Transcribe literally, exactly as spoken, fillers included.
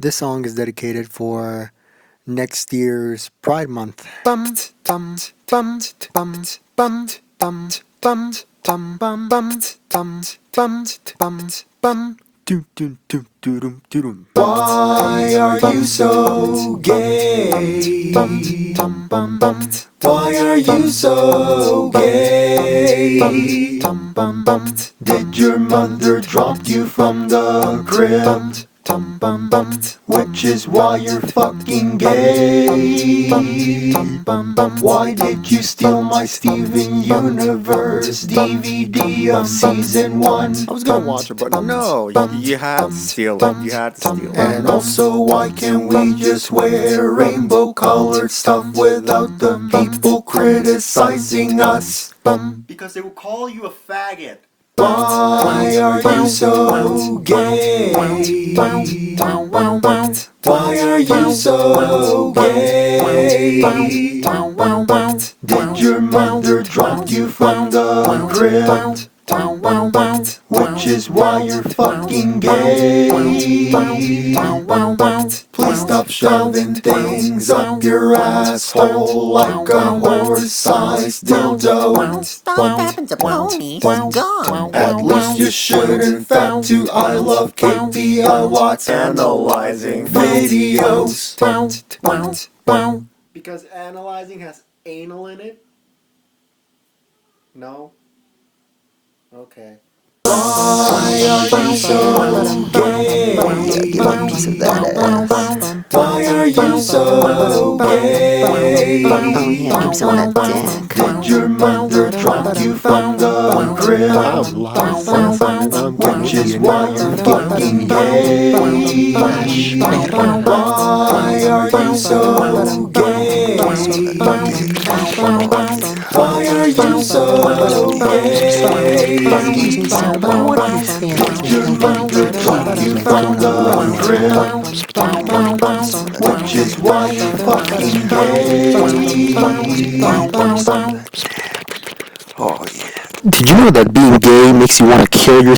This song is dedicated for next year's Pride Month. Bum bum bum bum bum bum bum bum bum bum bum bum bum bum. Do do do do do do. Why are you so gay? Bum bum bum bum. Why are you so gay? Bum bum bum. Did your mother drop you from the crib? Bum bum bum. Which is why you're fucking gay. Bum bum bum. Why did you steal my Steven Universe D V D of season one? I was gonna watch it, but no, you, you had to steal it. You had to steal it. And also, why can't we just wear rainbow colored stuff without the people criticizing us? Because they will call you a faggot. Why are you so gay? Why are you so gay? Did your mother drop you from the crib? Which is why you're fucking gay. Please stop shoving things up your asshole like a horse-sized dildo. Stop happened to pony. He's gone. At least you shouldn't fact to I love K P L Watts Analyzing. videos. Because analyzing has anal in it? No? Okay. Why are you so gay? Give a piece of that ass. Why are you so gay? Oh yeah, give some of that dick. Did your mother drop you from the crib? Which is why you're fucking gay. Why are you so gay? Why are you so gay? What do you think? Your mother dropped you from the crib, which is why you're fucking gay. Did you know that being gay makes you want to kill yourself?